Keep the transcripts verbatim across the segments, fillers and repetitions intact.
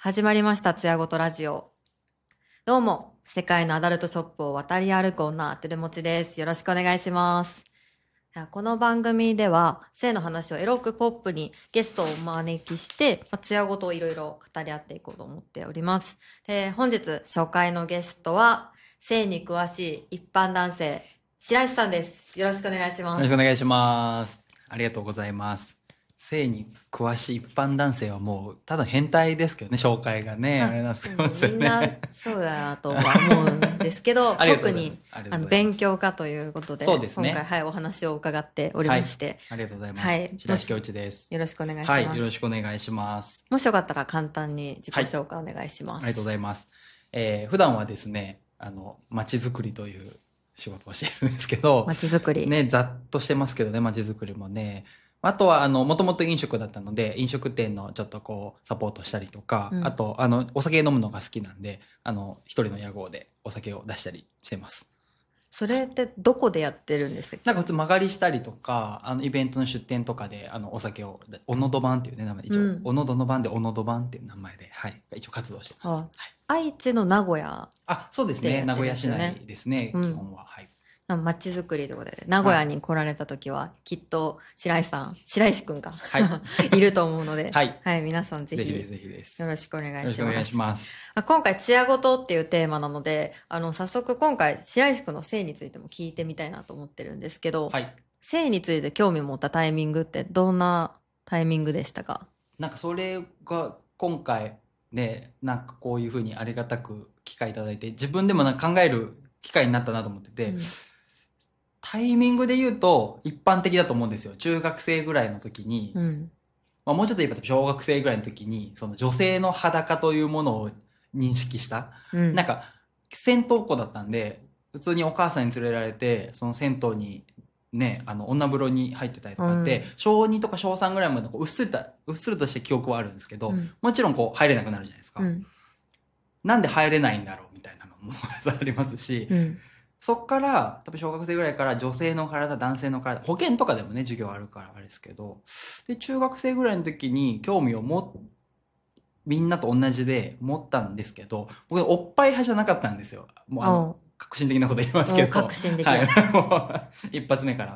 始まりましたつやごとラジオ。どうも、世界のアダルトショップを渡り歩く女、てるもちです。よろしくお願いします。この番組では性の話をエロくポップにゲストをお招きしてつやごとをいろいろ語り合っていこうと思っております。で、本日初回のゲストは性に詳しい一般男性白石さんです。よろしくお願いします。 よろしくお願いします。ありがとうございます。性に詳しい一般男性はもうただ変態ですけどね、紹介がね、あれなんですけど、ね、 みんなそうだなとは思うんですけど特にあの勉強家ということで、 そうですね、 今回、はい、お話を伺っておりまして、はい、 ありがとうございます。はい、白石恭一です。 よろしくお願いします。 はい、よろしくお願いします。 もしよかったら簡単に自己紹介お願いします。 はい、ありがとうございます。えー、普段はですね、あの街づくりという仕事をしているんですけど、 街づくりね、ざっとしてますけどね、街づくりもね。あとは、あの、もともと飲食だったので、飲食店のちょっとこう、サポートしたりとか、うん、あと、あの、お酒飲むのが好きなんで、あの、一人の屋号でお酒を出したりしてます。 それってどこでやってるんですか？ なんか普通曲がりしたりとか、あの、イベントの出店とかで、あの、お酒を、おのどばんっていうね、名前で一応、うん、おのどの番でおのどばんっていう名前で、はい、一応活動してます。はあ、はい、愛知の名古屋、 あ、そうですね。名古屋市内ですね、うん、基本は。はい。 街づくりということで、名古屋に来られた時は、きっと白石さん、白石くんか、はい、いると思うので、はい、はい、皆さんぜひ、ぜひぜひです。よろしくお願いします。よろしくお願いします。今回、つやごとっていうテーマなので、あの、早速今回、白石くんの性についても聞いてみたいなと思ってるんですけど、はい、性について興味を持ったタイミングってどんなタイミングでしたか？ なんかそれが今回ね、なんかこういうふうにありがたく機会いただいて、自分でもなんか考える機会になったなと思ってて、うん、タイミングで言うと一般的だと思うんですよ。中学生ぐらいの時に、うん、まあ、もうちょっと言えば小学生ぐらいの時に、その女性の裸というものを認識した。うん、なんか、銭湯っ子だったんで、普通にお母さんに連れられて、その銭湯にね、あの、女風呂に入ってたりとかって、うん、小にとか小さんぐらいまでこううっすりと、うっすりとした記憶はあるんですけど、うん、もちろんこう入れなくなるじゃないですか。うん、なんで入れないんだろうみたいなのもありますし、うん、そっから、多分小学生ぐらいから女性の体、男性の体、保健とかでもね、授業あるからあれですけど、で、中学生ぐらいの時に興味を持っ、みんなと同じで持ったんですけど、僕おっぱい派じゃなかったんですよ。もうあの、革新的なこと言いますけど。 革新的。 はい。もう、一発目から。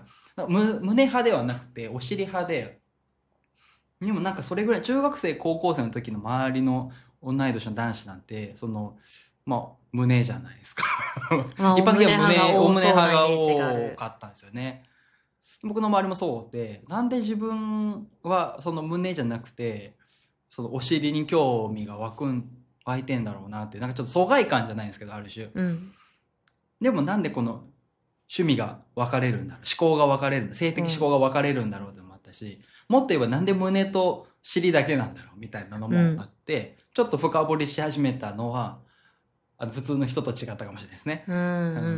む胸派ではなくて、お尻派で、でもなんかそれぐらい、中学生、高校生の時の周りの同い年の男子なんて、その、まあ、胸じゃないですか。 まあ、一般的には胸、 お胸派が多かったんですよね。僕の周りもそうで、なんで自分はその胸じゃなくて、そのお尻に興味が湧くん、湧いてんだろうなって、なんかちょっと疎外感じゃないんですけど、ある種。うん、でもなんでこの趣味が分かれるんだろう、思考が分かれるんだ、性的思考が分かれるんだろうってのもあったし、うん、もっと言えばなんで胸と尻だけなんだろうみたいなのもあって、うん、ちょっと深掘りし始めたのは、あの普通の人と違ったかもしれないですね。 うんうんうんうん。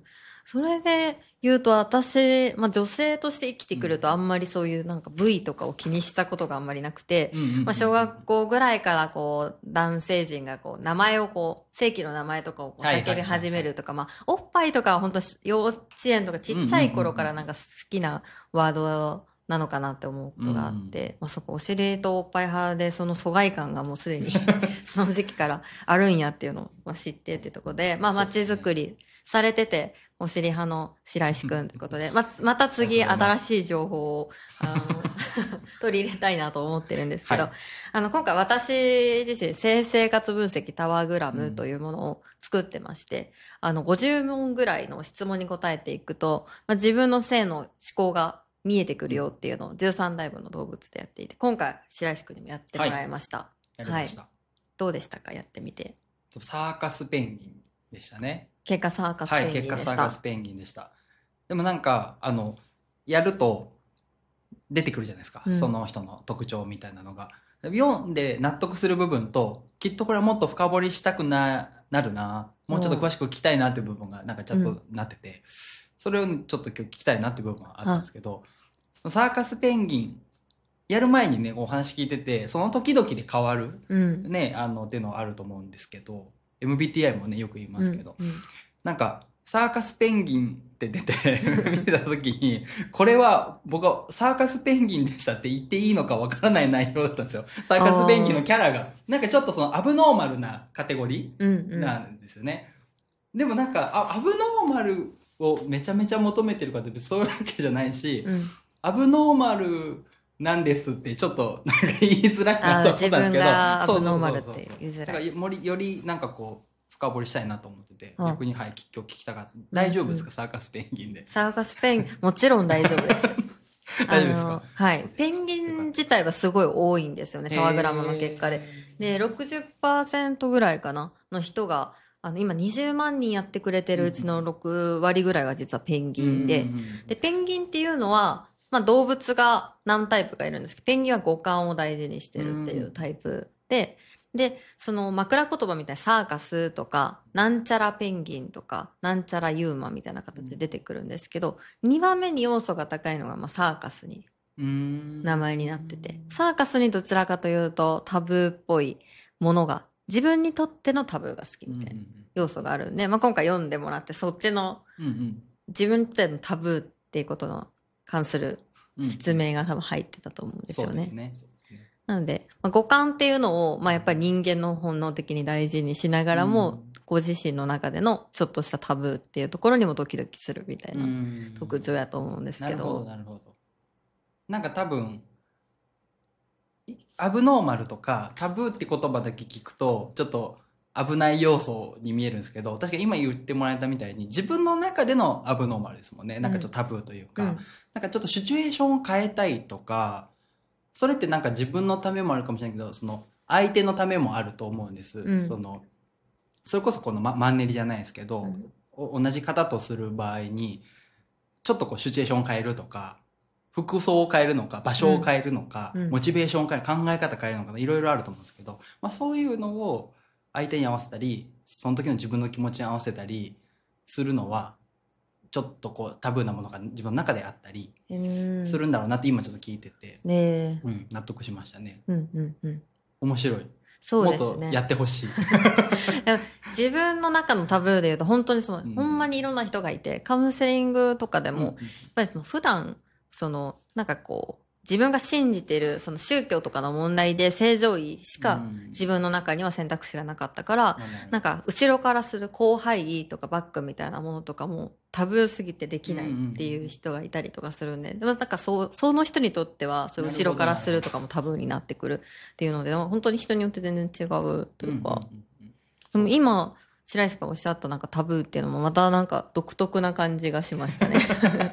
それで言うと私、まあ女性として生きてくるとあんまりそういうなんか部位とかを気にしたことがあんまりなくて、まあ小学校ぐらいからこう男性陣がこう名前をこう、正規の名前とかをこう叫び始めるとか、まあおっぱいとかは本当幼稚園とかちっちゃい頃からなんか好きなワードなのかなって思うことがあって、うん、まあそこお尻とおっぱい派でその疎外感がもうすでにその時期からあるんやっていうのを知ってってとこで、まあ街づくりされてて、お尻派の白石くんってことで、ま、また次新しい情報を、あの、取り入れたいなと思ってるんですけど、はい、あの、今回私自身、性生活分析タワーグラムというものを作ってまして、うん、あの、ごじゅうもんぐらいの質問に答えていくと、まあ、自分の性の思考が見えてくるよっていうのをじゅうさんライブの動物でやっていて、今回白石くんにもやってもらいました。はい。 やりました。はい。 どうでしたか、やってみて。 サーカスペンギンでしたね。 結果サーカスペンギンでした。 はい、結果サーカスペンギンでした。でもなんか、あの、やると出てくるじゃないですか。うん、その人の特徴みたいなのが。読んで納得する部分と、きっとこれはもっと深掘りしたくな、なるな。もうちょっと詳しく聞きたいなっていう部分がなんかちゃんとなってて、うん、それをちょっと今日聞きたいなっていう部分があったんですけど、そのサーカスペンギン、やる前にね、お話聞いてて、その時々で変わる、うん、ね、あの、っていうのはあると思うんですけど、エムビーティーアイ もね、よく言いますけど、うんうん、なんか、 サーカスペンギンって出て見てた時に、これは僕はサーカスペンギンでしたって言っていいのかわからない内容だったんですよ。サーカスペンギンのキャラが。なんかちょっとそのアブノーマルなカテゴリーなんですよね。うんうん、でもなんかあ、アブノーマルをめちゃめちゃ求めてるかってそういうわけじゃないし、うん、アブノーマルなんですってちょっとなんか言いづらいなと思ったんですけど。自分がアブノーマルって言いづらい。 だからより、よりなんかこう、深掘りしたいなと思ってて、逆にはい、今日聞きたかった。大丈夫ですか、うんうん、サーカスペンギンで。 サーカスペンギン、もちろん大丈夫です。 大丈夫ですか？ はい。ペンギン自体はすごい多いんですよね、タワグラムの結果で。で、ろくじゅっパーセント ぐらいかな、の人が、あの、今にじゅうまんにんやってくれてるうちのろくわりぐらいが実はペンギンで、で、ペンギンっていうのは、まあ動物が何タイプかいるんですけど、ペンギンは五感を大事にしてるっていうタイプで、で、その枕言葉みたいなサーカスとか、なんちゃらペンギンとか、なんちゃらユーマみたいな形で出てくるんですけど、にばんめに要素が高いのが、まあ、サーカスに、名前になってて、サーカスにどちらかというとタブーっぽいものが、自分にとってのタブーが好きみたいな要素があるんで、まあ、今回読んでもらって、そっちの、自分にとってのタブーっていうことの関する説明が多分入ってたと思うんですよね。 そうですね。 なので、まあ、五感っていうのを、まあ、やっぱり人間の本能的に大事にしながらも、うん、ご自身の中でのちょっとしたタブーっていうところにもドキドキするみたいな特徴やと思うんですけど。なるほど、なるほど。なんか多分、アブノーマルとかタブーって言葉だけ聞くと、ちょっと危ない要素に見えるんですけど、確かに今言ってもらえたみたいに、自分の中でのアブノーマルですもんね。なんかちょっとタブーというか、うん、なんかちょっとシチュエーションを変えたいとか、それってなんか自分のためもあるかもしれないけど、その相手のためもあると思うんです。うん、そのそれこそこの、ま、マンネリじゃないですけど、うん、同じ方とする場合にちょっとこうシチュエーションを変えるとか、服装を変えるのか、場所を変えるのか、うん、モチベーションを変える、考え方変えるのか、いろいろあると思うんですけど、まあ、そういうのを相手に合わせたり、その時の自分の気持ちに合わせたりするのはちょっとこうタブーなものが自分の中であったりするんだろうなって今ちょっと聞いてて、 ねうん、納得しましたね。 うんうんうん。 面白い。 そうですね。 もっとやってほしい。 自分の中のタブーで言うと本当にその、うん、ほんまにいろんな人がいて、カウンセリングとかでも、うんうん、やっぱりその普段、その、なんかこう、自分が信じているその宗教とかの問題で正常位しか自分の中には選択肢がなかったから、うん、なんか後ろからする広範囲とかバックみたいなものとかもタブーすぎてできないっていう人がいたりとかするんで、でもなんかそう、その人にとってはそういう後ろからするとかもタブーになってくるっていうので、本当に人によって全然違うというか、でも今白石がおっしゃったなんかタブーっていうのもまたなんか独特な感じがしましたね。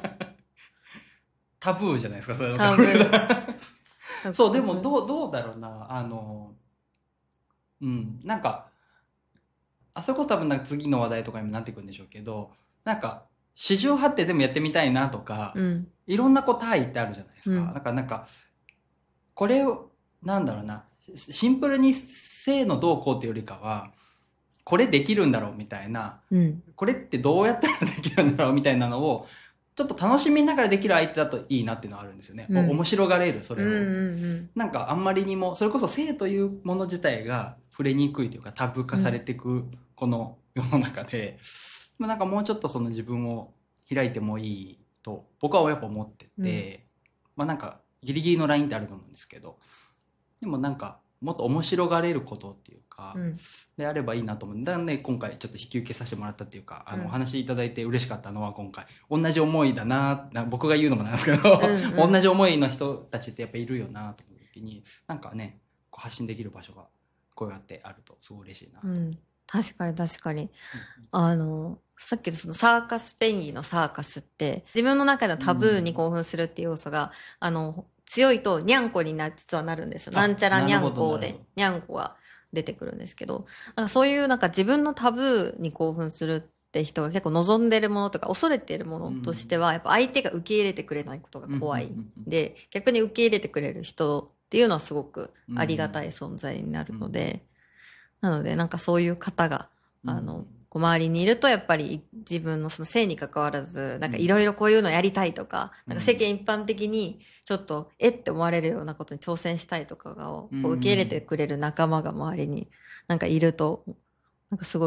タブーじゃないですか、それタブー。そう、でもどう、どうだろうな、あの、うん、なんか、あそこ多分なんか次の話題とかにもなってくるんでしょうけど、なんか、四十八手全部やってみたいなとか、うん、いろんなこう単位ってあるじゃないですか。うん、だからなんか、これを、なんだろうな、シンプルに性のどうこうっていうよりかは、これできるんだろうみたいな、うん、これってどうやったらできるんだろうみたいなのを、ちょっと楽しみながらできる相手だといいなっていうのはあるんですよね。うん、面白がれる、それを、うんうんうん。なんかあんまりにも、それこそ性というもの自体が触れにくいというかタブー化されていくこの世の中で、うん、まあなんかもうちょっとその自分を開いてもいいと僕はやっぱ思ってて、うん、まあなんかギリギリのラインってあると思うんですけど、でもなんかもっと面白がれることっていうか、うん、であればいいなと思うんで、ね、今回ちょっと引き受けさせてもらったっていうか、あの、うん、お話いただいて嬉しかったのは今回同じ思いだな、僕が言うのもなんですけど、うんうん、同じ思いの人たちってやっぱいるよなと思う時に、なんかねこう発信できる場所がこうやってあるとすごい嬉しいなと、うん、 確かに確かに、うん、あのさっきのそのサーカスペンギンのサーカスって自分の中でのタブーに興奮するっていう要素が、うん、あの強いとニャンコにな実はなるんですよ。なんちゃらニャンコでニャンコが出てくるんですけど、なんかそういうなんか自分のタブーに興奮するって人が結構望んでるものとか恐れているものとしては、やっぱ相手が受け入れてくれないことが怖いんで、逆に受け入れてくれる人っていうのはすごくありがたい存在になるので、なのでなんかそういう方があのこう周りにいるとやっぱり自分のその性に関わらずなんかいろいろこういうのやりたいとか、なんか世間一般的にちょっとえって思われるようなことに挑戦したいとかをこう受け入れてくれる仲間が周りになんかいるとなんかすごい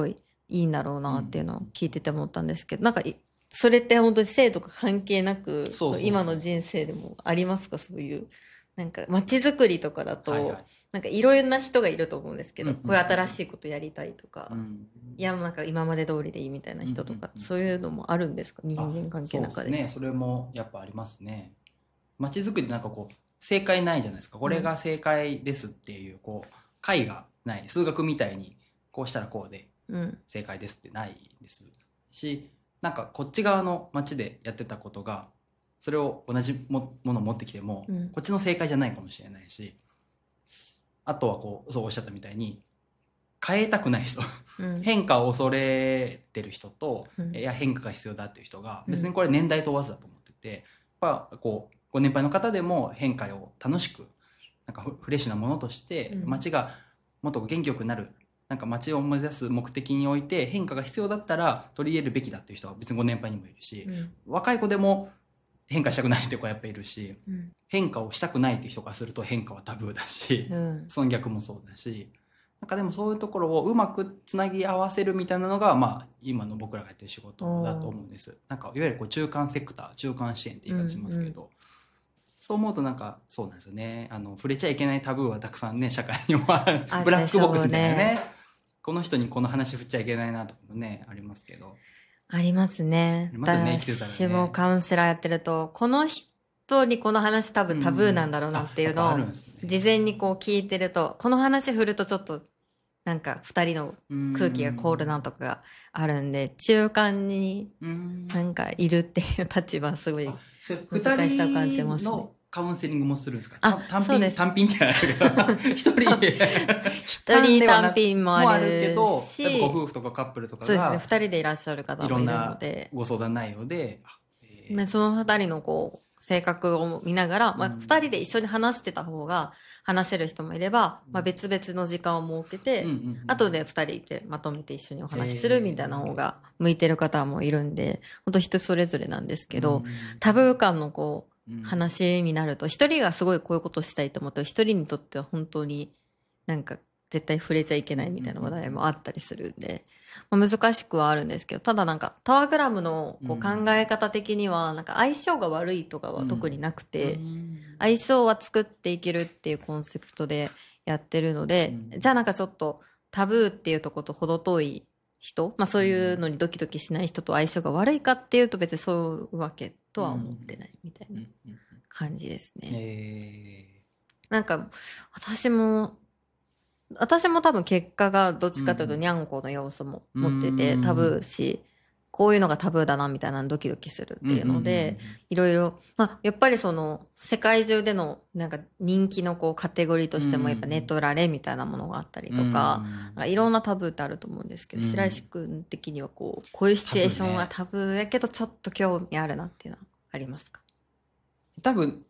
いいんだろうなっていうのを聞いてて思ったんですけど、うん、なんかそれって本当に性とか関係なく、そうそうそう、今の人生でもありますか？そういうなんか街づくりとかだと、はいはい、なんかいろんな人がいると思うんですけど、うんうん、こういう新しいことやりたいとか、うん、いやなんか今まで通りでいいみたいな人とか、うんうんうん、そういうのもあるんですか？人間関係の中で。 そうですね、それもやっぱありますね。街づくりってなんかこう正解ないじゃないですか。これが正解ですっていう、こう解がない。数学みたいにこうしたらこうで正解ですってないですし、なんかこっち側の街でやってたことがそれを同じものを持ってきても、うん、こっちの正解じゃないかもしれないし、あとはこうそうおっしゃったみたいに変えたくない人、うん、変化を恐れてる人と、うん、いや変化が必要だっていう人が別にこれ年代問わずだと思ってて、やっぱこうご年配の方でも変化を楽しくなんかフレッシュなものとして街がもっと元気よくなる、なんか街を目指す目的において変化が必要だったら取り入れるべきだっていう人は別にご年配にもいるし、うん、若い子でも変化したくないって子はやっぱいるし、うん、変化をしたくないって人からすると変化はタブーだし、うん、その逆もそうだし、なんかでもそういうところをうまくつなぎ合わせるみたいなのが、まあ、今の僕らがやってる仕事だと思うんです。なんかいわゆるこう中間セクター、中間支援って言い方しますけど、うんうん、そう思うとなんかそうなんですよね。あの触れちゃいけないタブーはたくさんね社会にもあるんです。ブラックボックスみたいなね。この人にこの話振っちゃいけないなとかもねありますけど。 ありますね。ありますよね。私もカウンセラーやってるとこの人にこの話多分タブーなんだろうなっていうのを事前にこう聞いてると、この話振るとちょっとなんか二人の空気が凍るなとかがあるんで、中間になんかいるっていう立場すごい難しさを感じますね。 カウンセリングもするんですか？単品単品ってないけど一人一人単品もあるけど、 例えばご夫婦とかカップルとかがそうですね、二人でいらっしゃる方もいるので、いろんなご相談内容で、 えー、その二人のこう性格を見ながら、まあ、二人で一緒に話してた方が話せる人もいれば、まあ、別々の時間を設けて、うんうんうん、後で二人でまとめて一緒にお話しするみたいな方が向いてる方もいるんで、本当人それぞれなんですけど、うん、タブー感のこう話になると、一人がすごいこういうことしたいと思って一人にとっては本当になんか絶対触れちゃいけないみたいな話題もあったりするんで、まあ、難しくはあるんですけど、ただなんかタワーグラムのこう考え方的にはなんか相性が悪いとかは特になくて、相性は作っていけるっていうコンセプトでやってるので、じゃあなんかちょっとタブーっていうとこと程遠い人、まあそういうのにドキドキしない人と相性が悪いかっていうと別にそういうわけとは思ってないみたいな感じですね。えー、なんか私も私も多分結果がどっちかというとニャンコの要素も持ってて、タブーし、こういうのがタブーだなみたいなのドキドキするっていうので、いろいろ、まあ、やっぱりその世界中でのなんか人気のこうカテゴリーとしてもやっぱネトラレみたいなものがあったりとか、いろんなタブーってあると思うんですけど、白石君的にはこう、こういうシチュエーションはタブーやけどちょっと興味あるなっていうのはありますか？ 多分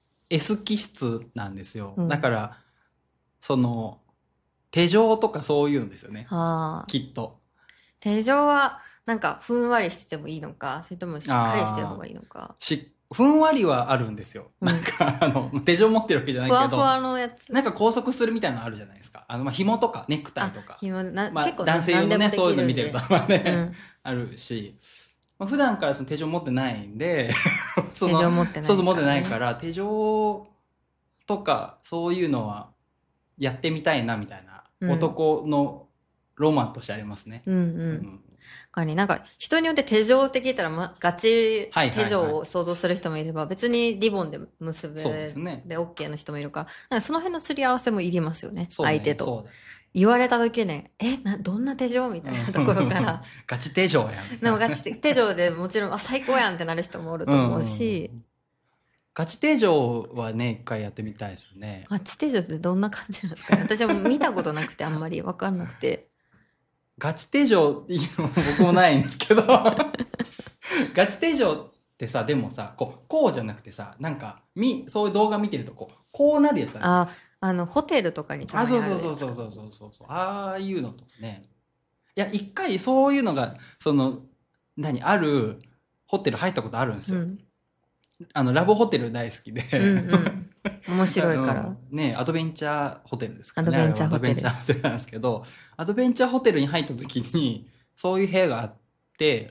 S 気質なんですよ。うん、だからその手錠とかそういうんですよね。はあ、きっと。 手錠はなんかふんわりしててもいいのか、それともしっかりしてる方がいいのか。 しふんわりはあるんですよ。うん、なんかあの手錠持ってるわけじゃないけど、ふわふわのやつ。 なんか拘束するみたいなのあるじゃないですか。あのまあ紐とかネクタイとか。紐な、まあ、結構男性用のねそういうの見てるとまあね、うん、あるし。まあ、普段からその手錠持ってないんでその手錠持ってないから、ね、そうそう持ってないから手錠とかそういうのはやってみたいなみたいな、うん、男のロマンとしてありますね。うんうん。うんなんか人によって手錠って聞いたら、ま、ガチ手錠を想像する人もいれば、はいはいはい、別にリボンで結べで OK の人もいるから、なんかその辺のすり合わせもいりますよね、そうね相手と。そうだ言われた時ね、えな、どんな手錠みたいなところから。 ガチ手錠やん。 でもガチ手錠でもちろん、あ、最高やんってなる人もおると思うし。うんうん、 ガチ手錠はね、一回やってみたいですよね。 ガチ手錠ってどんな感じなんですかね？私も見たことなくてあんまりわかんなくて。 ガチ手錠っていうのも僕もないんですけど。ガチ手錠ってさ、でもさ、こう、こうじゃなくてさ、なんか、み、そういう動画見てると、こう、こうなるやつある。 あ、あの、ホテルとかにたまにある。あ、そうそうそうそうそうそうそう。ああいうのとかね。いや、一回そういうのが、その、何、あるホテル入ったことあるんですよ。うん、あの、ラブホテル大好きで。うんうん。 面白いから。 ね、アドベンチャーホテルですかね。 アドベンチャーホテル。 アドベンチャーホテルなんですけど、アドベンチャーホテルに入った時に、 そういう部屋があって、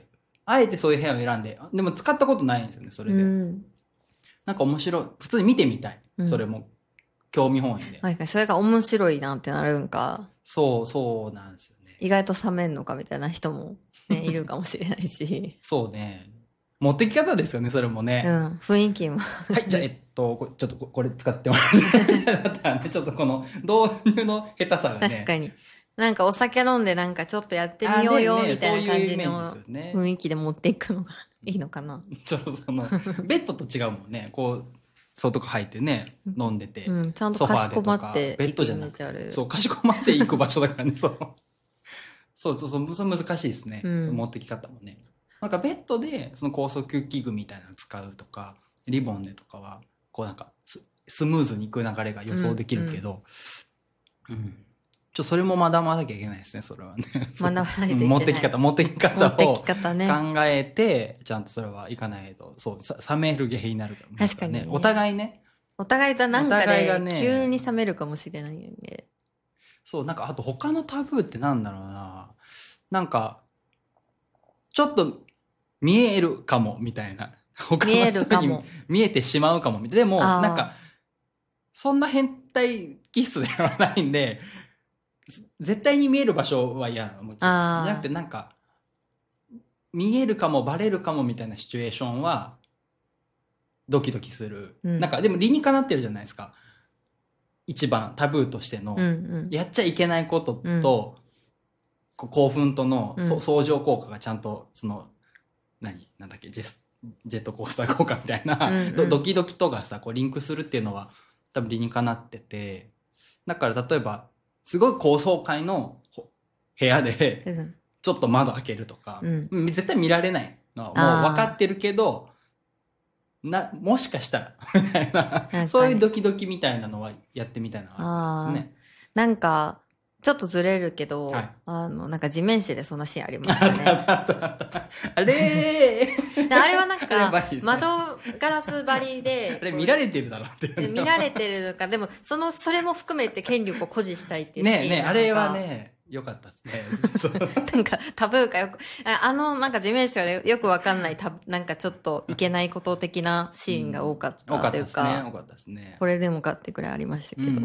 あえてそういう部屋を選んで、でも使ったことないんですよね、それで。うん、なんか面白い。普通に見てみたい。うん、それも。興味本位で。 はいはい。それが面白いなってなるんか。 そう、そうなんですよね。 意外と冷めんのかみたいな人も、ね、いるかもしれないし。 そうね。持ってき方ですよね、それもね。 うん。雰囲気も。 はい、じゃあ、えっと、ちょっとこれ使ってもらって。だったらね、ちょっとこの導入の下手さがね。 確かに。なんかお酒飲んでなんかちょっとやってみようよ、みたいな感じの雰囲気で持っていくのがいいのかな。 ちょっとその、ベッドと違うもんね。こう、外とか入ってね、飲んでて。 うん、ちゃんとかしこまってベッドじゃなくて。そう、かしこまっていく場所だからね、そう。そうそうそう、そ難しいですね。うん、持ってき方もね。なんかベッドで、その高速器具みたいなの使うとか、リボンでとかは、こうなんかス、スムーズにいく流れが予想できるけど、うん、うん。ちょ、それも学ばなきゃいけないですね、それはね。 学ばないといけない。 持ってき方、持ってき方を持ってき方ね。 考えて、ちゃんとそれはいかないと、そう、冷める原因になるから、 ね。確かに、ね。 お互いね。 お互いとなんかで、ね、急に冷めるかもしれないよね。 そう、なんかあと他のタブーってなんだろうな。なんか、ちょっと見えるかも、みたいな。他の人に見えてしまうかも、みたいな。でも、なんか、そんな変態気質ではないんで、絶対に見える場所は嫌なの、もちろん。じゃなくてなんか、見えるかもバレるかもみたいなシチュエーションは、ドキドキする。うん、なんか、でも理にかなってるじゃないですか。一番タブーとしての、うんうん、やっちゃいけないことと、うん、興奮との、うん、相乗効果がちゃんと、その、何なんだっけ、ジェス、ジェットコースター効果みたいな、うんうん、ドキドキとがさ、こうリンクするっていうのは、多分理にかなってて、だから例えば、すごい高層階の部屋で、ちょっと窓開けるとか、うん、絶対見られないのはもう分かってるけど、な、もしかしたら、みたいな、そういうドキドキみたいなのはやってみたいなのですね。 なんか、ちょっとずれるけど、はい、あの、なんか地面師でそんなシーンありましたね。 あれーあれはなんか、窓ガラス張りで、 あれ見られてるだろうって。 見られてるのか、でも、その、それも含めて権力を誇示したいっていうシーン。 ねえねえ、あれはね、よかったですね。 なんか、タブーかよく、あの、なんか地面師はよくわかんない、たなんかちょっといけないこと的なシーンが多かったというか、 うん、多かったですね。多かったですね。 これでもかってくらいありましたけど。うんうんうん、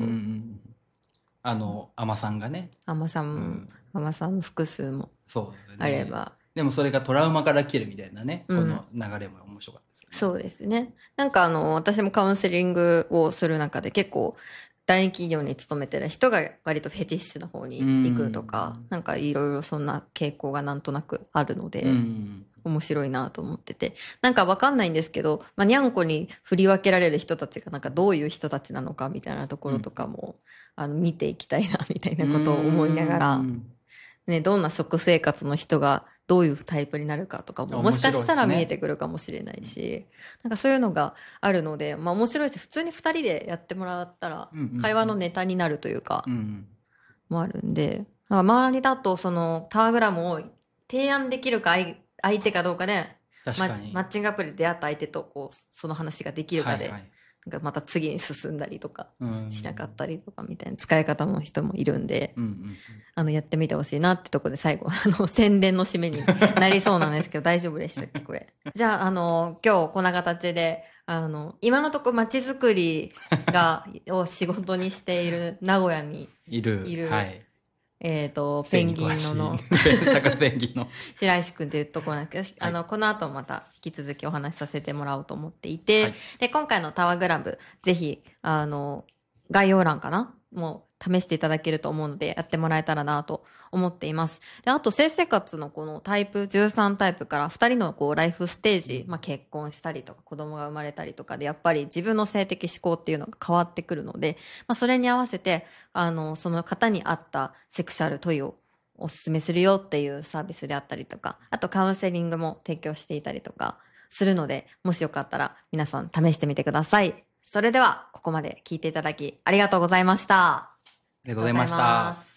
あの、アマさんがね。 アマさんも、うん、アマさんの複数もあれば、ね。 でもそれがトラウマから来るみたいなね、うん、この流れも面白かったですね。 そうですね。なんかあの、私もカウンセリングをする中で結構、大企業に勤めてる人が割とフェティッシュな方に行くとか、なんかいろいろそんな傾向がなんとなくあるので、面白いなと思ってて。なんかわかんないんですけど、まあ、にゃんこに振り分けられる人たちがなんかどういう人たちなのかみたいなところとかも、うん、あの見ていきたいなみたいなことを思いながら、ね、どんな食生活の人がどういうタイプになるかとかも、もしかしたら見えてくるかもしれないし、なんかそういうのがあるので、まあ面白いし、普通に二人でやってもらったら、会話のネタになるというか、もあるんで、なんか周りだとそのタワグラムを提案できるか相手かどうかで、 確かにマッチングアプリで出会った相手とこう、その話ができるかで、はいはい、なんかまた次に進んだりとかしなかったりとかみたいな使い方の人もいるんで、うんうんうん、あのやってみてほしいなってとこで最後あの宣伝の締めになりそうなんですけど大丈夫でしたっけこれ。じゃああの今日こんな形であの今のところ街づくりがを仕事にしている名古屋にいるいる、 はい、 えっ、ー、とペンギンののペンギンの白石くんっていうところなんですけど、はい、あのこの後また引き続きお話しさせてもらおうと思っていて、はい、で今回のタワグラムぜひあの概要欄かなもう試していただけると思うのでやってもらえたらなと思っています。であと性生活のこのタイプじゅうさんタイプからふたりのこうライフステージ、まあ、結婚したりとか子供が生まれたりとかでやっぱり自分の性的指向っていうのが変わってくるので、まあ、それに合わせてあのその方に合ったセクシャルトイをおすすめするよっていうサービスであったりとか、あとカウンセリングも提供していたりとかするので、もしよかったら皆さん試してみてください。それではここまで聞いていただきありがとうございました。 ありがとうございました。